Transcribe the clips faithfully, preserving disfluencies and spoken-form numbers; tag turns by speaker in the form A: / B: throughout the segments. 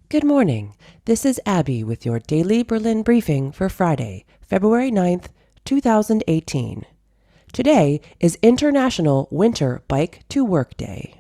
A: Good morning. This is Abby with your daily Berlin briefing for Friday, February ninth, two thousand eighteen. Today is International Winter Bike to Work Day.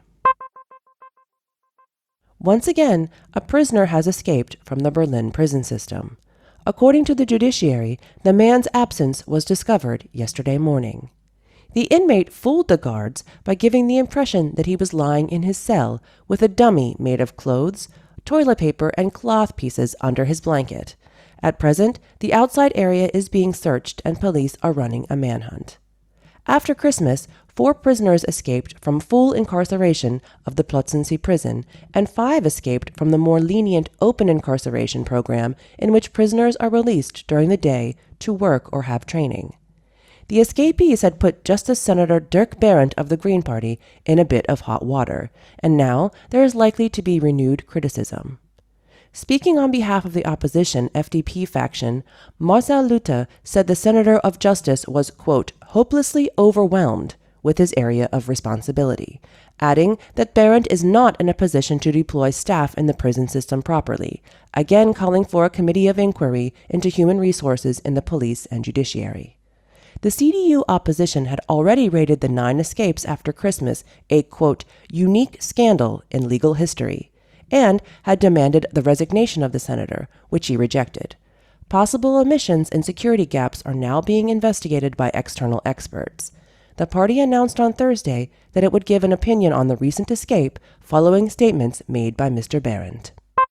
A: Once again, a prisoner has escaped from the Berlin prison system. According to the judiciary, the man's absence was discovered yesterday morning. The inmate fooled the guards by giving the impression that he was lying in his cell with a dummy made of clothes, toilet paper, and cloth pieces under his blanket. At present, the outside area is being searched and police are running a manhunt. After Christmas, four prisoners escaped from full incarceration of the Plötzensee prison, and five escaped from the more lenient open incarceration program in which prisoners are released during the day to work or have training. The escapees had put Justice Senator Dirk Berindt of the Green Party in a bit of hot water, and now there is likely to be renewed criticism. Speaking on behalf of the opposition F D P faction, Marcel Luthe said the Senator of Justice was, quote, hopelessly overwhelmed with his area of responsibility, adding that Berindt is not in a position to deploy staff in the prison system properly, again calling for a committee of inquiry into human resources in the police and judiciary. The C D U opposition had already rated the nine escapes after Christmas a, quote, unique scandal in legal history, and had demanded the resignation of the senator, which he rejected. Possible omissions and security gaps are now being investigated by external experts. The party announced on Thursday that it would give an opinion on the recent escape following statements made by Mister Berindt.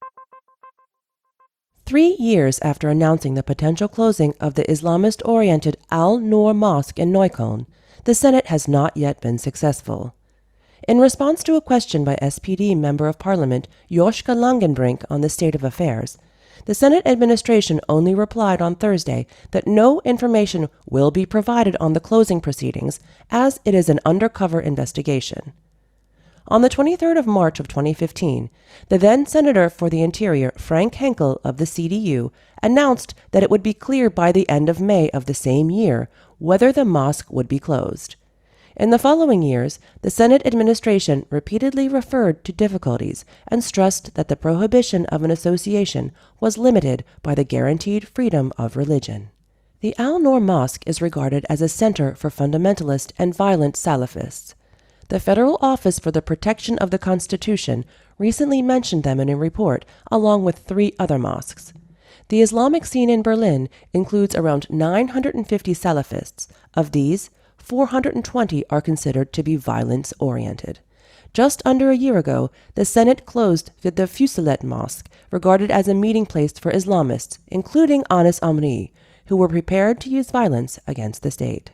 A: Three years after announcing the potential closing of the Islamist-oriented Al-Noor Mosque in Neukölln, the Senate has not yet been successful. In response to a question by S P D Member of Parliament Joschka Langenbrink on the state of affairs, the Senate administration only replied on Thursday that no information will be provided on the closing proceedings as it is an undercover investigation. On the twenty-third of March of twenty fifteen, the then Senator for the Interior, Frank Henkel of the C D U, announced that it would be clear by the end of May of the same year whether the mosque would be closed. In the following years, the Senate administration repeatedly referred to difficulties and stressed that the prohibition of an association was limited by the guaranteed freedom of religion. The Al-Noor Mosque is regarded as a center for fundamentalist and violent Salafists. The Federal Office for the Protection of the Constitution recently mentioned them in a report, along with three other mosques. The Islamic scene in Berlin includes around nine hundred fifty Salafists. Of these, four hundred twenty are considered to be violence-oriented. Just under a year ago, the Senate closed the Fusilet Mosque, regarded as a meeting place for Islamists, including Anis Amri, who were prepared to use violence against the state.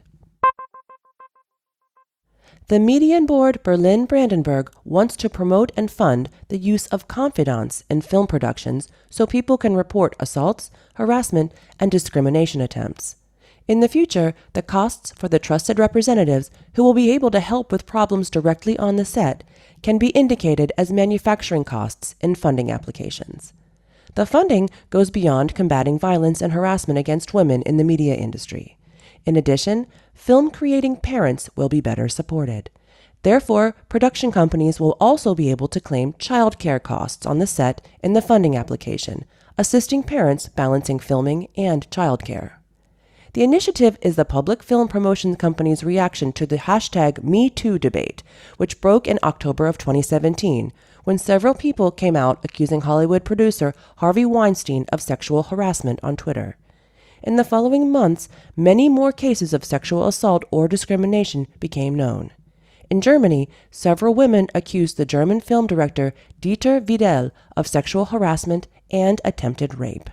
A: The Medienboard Berlin-Brandenburg wants to promote and fund the use of confidants in film productions so people can report assaults, harassment, and discrimination attempts. In the future, the costs for the trusted representatives who will be able to help with problems directly on the set can be indicated as manufacturing costs in funding applications. The funding goes beyond combating violence and harassment against women in the media industry. In addition, film-creating parents will be better supported. Therefore, production companies will also be able to claim child care costs on the set in the funding application, assisting parents balancing filming and child care. The initiative is the public film promotion company's reaction to the hashtag Me Too debate, which broke in October of twenty seventeen, when several people came out accusing Hollywood producer Harvey Weinstein of sexual harassment on Twitter. In the following months, many more cases of sexual assault or discrimination became known. In Germany, several women accused the German film director Dieter Widel of sexual harassment and attempted rape.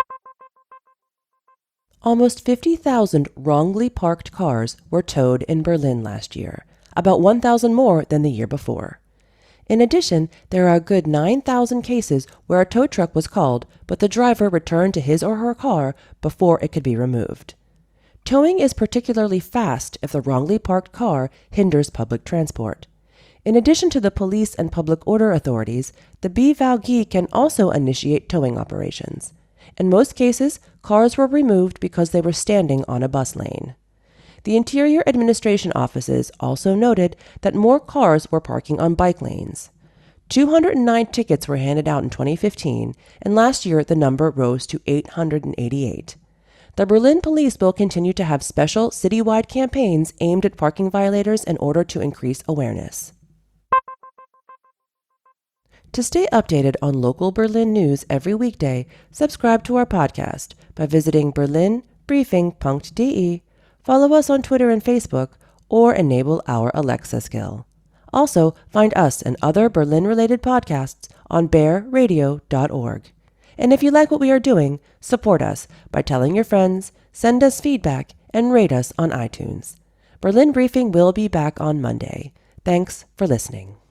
A: Almost fifty thousand wrongly parked cars were towed in Berlin last year, about one thousand more than the year before. In addition, there are a good nine thousand cases where a tow truck was called, but the driver returned to his or her car before it could be removed. Towing is particularly fast if the wrongly parked car hinders public transport. In addition to the police and public order authorities, the B V A G can also initiate towing operations. In most cases, cars were removed because they were standing on a bus lane. The Interior Administration offices also noted that more cars were parking on bike lanes. two hundred nine tickets were handed out in twenty fifteen, and last year the number rose to eight hundred eighty-eight. The Berlin police will continue to have special citywide campaigns aimed at parking violators in order to increase awareness. To stay updated on local Berlin news every weekday, subscribe to our podcast by visiting berlin briefing dot d e, follow us on Twitter and Facebook, or enable our Alexa skill. Also, find us and other Berlin-related podcasts on bear radio dot org. And if you like what we are doing, support us by telling your friends, send us feedback, and rate us on iTunes. Berlin Briefing will be back on Monday. Thanks for listening.